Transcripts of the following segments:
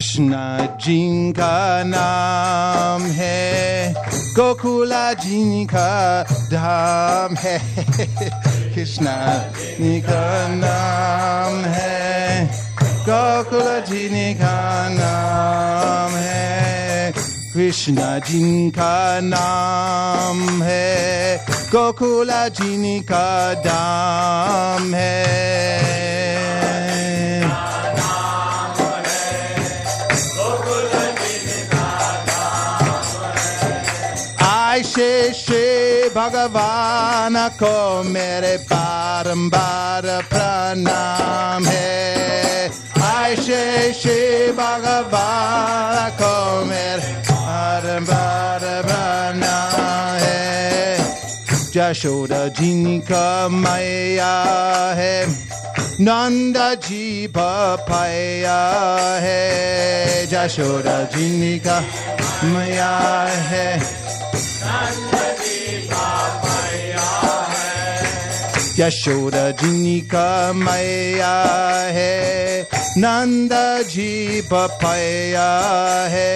कृष्णा जिनका नाम है गोकुला जिनका धाम है कृष्णा जिनका नाम है गोकुला जिनका नाम है कृष्णा जिनका नाम है गोकुला जिनका धाम है ऐसे श्री भगवान को मेरे बारंबार प्रणाम है ऐसे श्री भगवान को मेरे बारंबार प्रणाम है यशोदा जिनका मैया है नंद जी पपाया है यशोदा जिनका मैया है यशोदा जिनका मैया है नंद जी पपाया है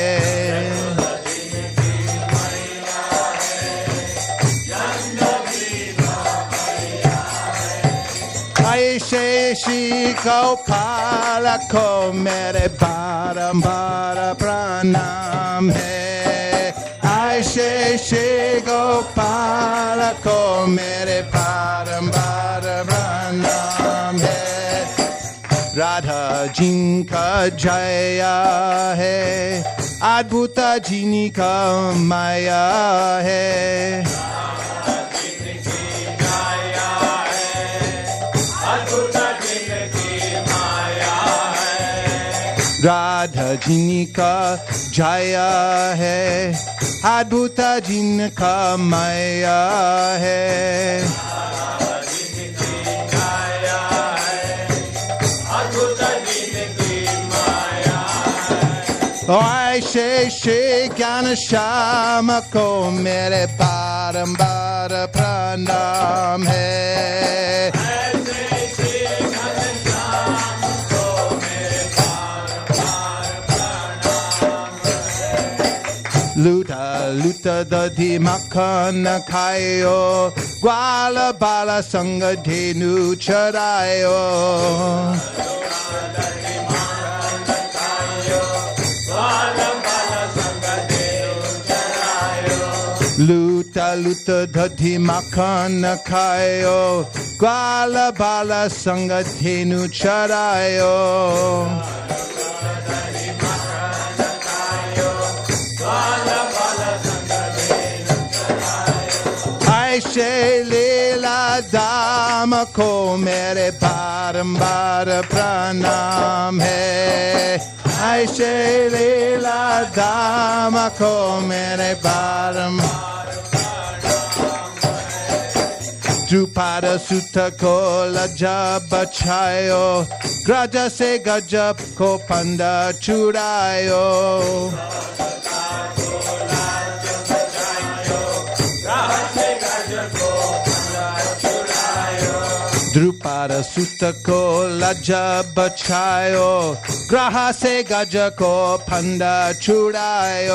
ऐसे श्री गोपाल को मेरे बारंबार प्रणाम है ऐसे श्री गोपाल को मेरे बारंबार प्रणाम है राधा जिनका जया है अद्भुत जिनका माया है राधा जिनका जया है अद्भुत जिनका माया है ऐसे श्री ज्ञान श्याम को मेरे बारंबार प्रणाम है लूटा लूटा दधी मक्खन खायो ग्वाल बाला संग धेनु चरायो लूटा लूटा दधी मक्खन खायो ग्वाल बाला संग धेनु चरायो ऐसे लीला दाम को मेरे बारंबार प्रणाम है ऐसे लीला दाम को मेरे बारंबार द्रुपद सुत को लज्जा बचायो ग्रज से गजब को फंदा छुड़ायो द्रुपद सुत को लज्जा बचायो ग्रह से गज को फंदा छुड़ायो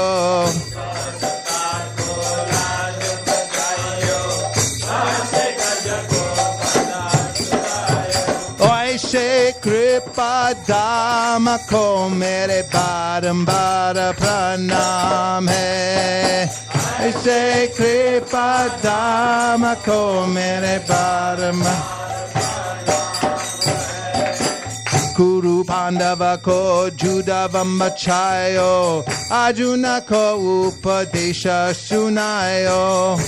ऐसे कृपा दाम को मेरे बारंबार प्रणाम है ऐसे कृपा दाम को मेरे बारंबार कुरु पांडव को जुदावम बचायो अर्जुन को उपदेश सुनायो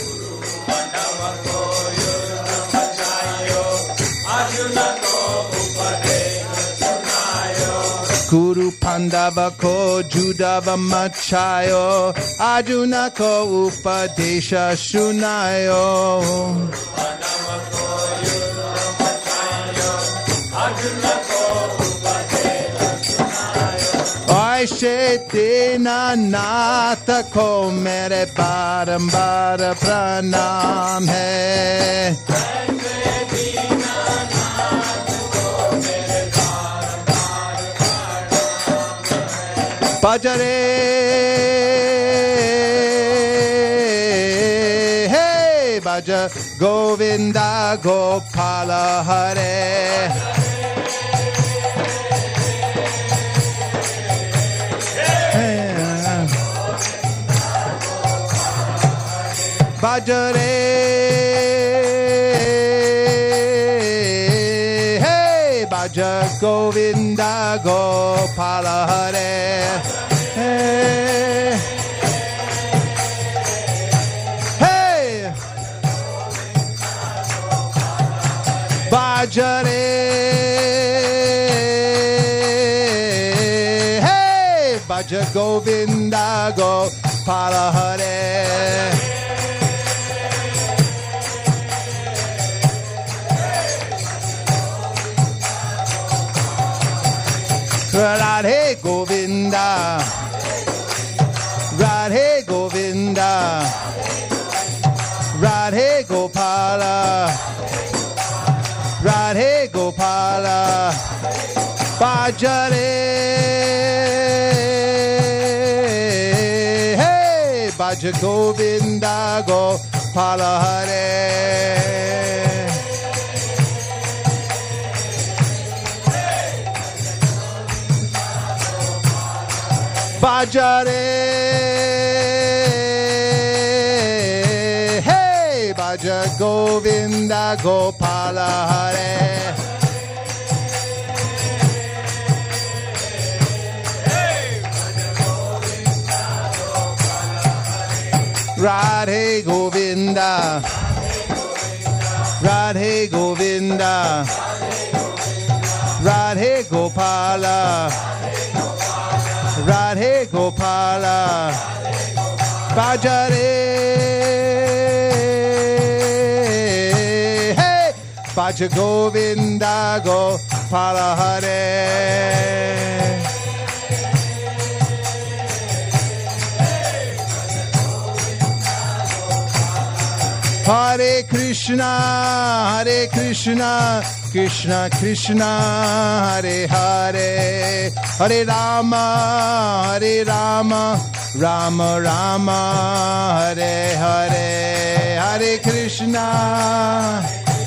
कुरु पांडव को जुदावम बचायो अर्जुन को उपदेश सुनायो ऐसे दीननाथ को मेरे बारंबार प्रणाम है Bhajare, hey, Bhaja Govinda Gopala Hare. Bhajare, hey, Bhaja Govinda Gopala Hare. Hey, hey, Bhajare, hey, Bhaja Govinda Gopala Hare. Radhe Govinda, Radhe Govinda, Radhe Gopala, Radhe Gopala, Bhajare, hey, Bhaja Govinda Gopala Hare. Bhajare, hey, Bhaja Govinda Gopala Hare. Radhe Govinda, Radhe Govinda, Radhe Gopala, Radhe Gopala, Bhajare, hey, Bhaja Govinda Gopala Hare. Hare Krishna, Hare Krishna, Krishna Krishna, Hare Hare, Hare Rama, Hare Rama, Rama Rama, Hare Hare, Hare Krishna.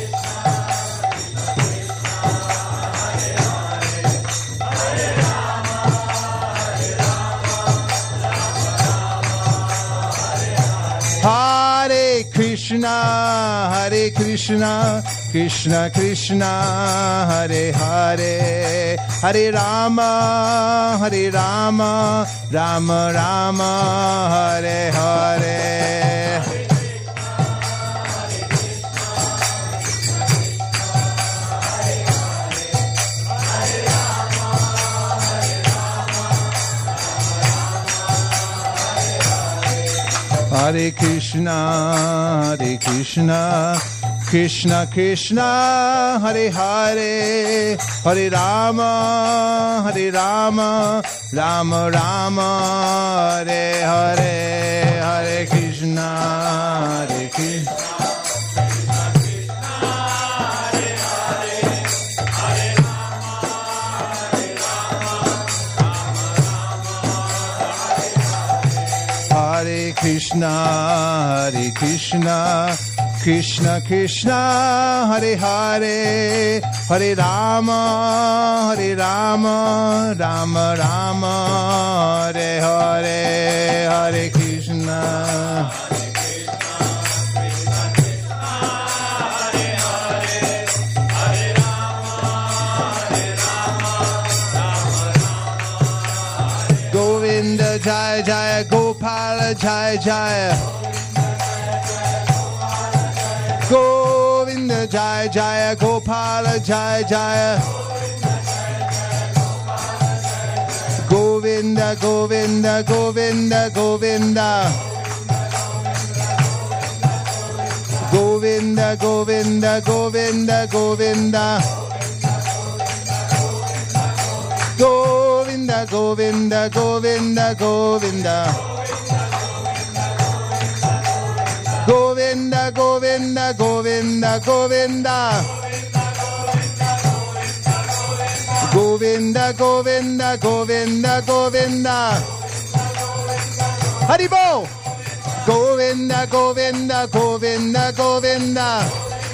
Hare Krishna, Hare Krishna, Krishna Krishna, Hare Hare, Hare Rama, Hare Rama, Rama Rama, Hare Hare. Hare Krishna, Hare Krishna, Krishna Krishna, Hare Hare, Hare Rama, Hare Rama, Rama Rama, Hare Hare, Hare Krishna, Hare Krishna. Hare Krishna, Hare Krishna, Krishna Krishna, Hare Hare, Hare Rama, Hare Rama, Rama Rama, Hare Hare, Hare Krishna. Govinda Jaya Jaya, Gopala Jaya Jaya. Govinda Jaya Jaya, Gopala Jaya Jaya. Govinda Govinda Govinda Govinda. Govinda Govinda Govinda Govinda. Govinda Govinda Govinda Govinda. Govinda Govinda Govinda Govinda. Govinda, Govinda, Govinda, Govinda. Haribo. Govinda, Govinda, Govinda, Govinda.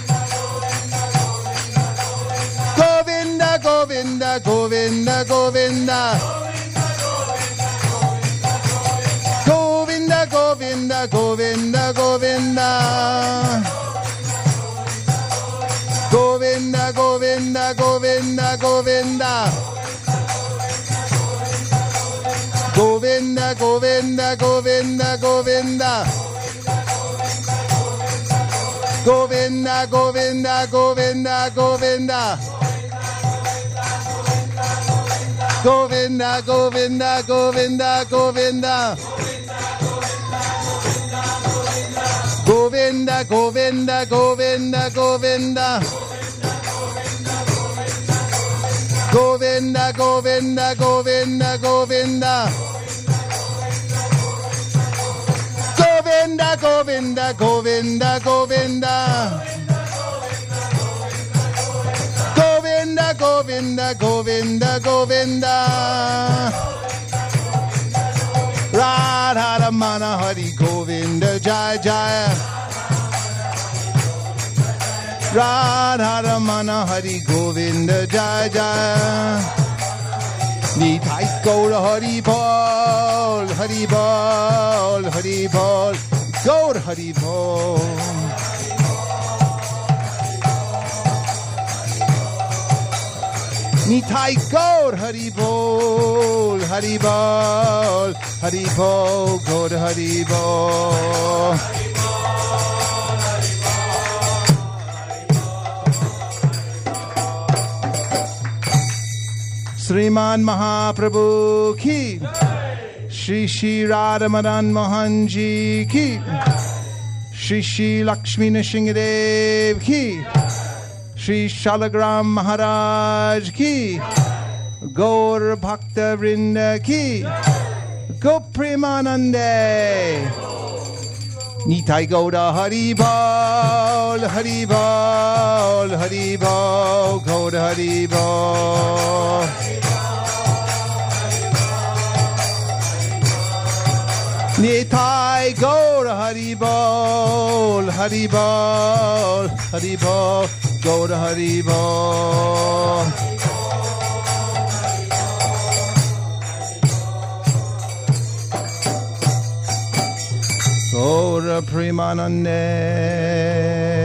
Govinda, Govinda, Govinda, Govinda. Govinda, Govinda, Govinda, Govinda. Govinda, Govinda, Govinda, Govinda. Govinda, Govinda, Govinda, Govinda. Govinda, Govinda, Govinda, Govinda. Govinda, Govinda, Govinda, Govinda. Govinda, Govinda, Govinda, Govinda. Govinda, Govinda, Govinda, Govinda. Govinda, Govinda, Govinda, Govinda. Govinda, Govinda, Govinda, Govinda. Radha Ramana Hari Govinda Jaya Jaya. Radha Ramana Hari Govinda Jaya Jaya. Nitai Gaura Hari Bol, Hari Bol, Hari Bol, Gaur Hari Bol. Nitai Gaur Hari Bol, Hari Bol, Hari Bol, Gaur Hari Bol. Sriman Mahaprabhu ki, Shri Shri Radha Madan Mohan ji ki, Shri Shri Lakshmi Nrsimhadev ki, Shri Shalagram Maharaj ki, Gaur Bhakta Vrinda ki, Gopremanande. Nitai Gauda Hari Bol, Hari Bol, Hari Bol, Gauda Hari Bol. Nitai Gaura Hari Bol, Hari Bol, Hari Bol, Gaura Hari Bol. Gaura Premanande.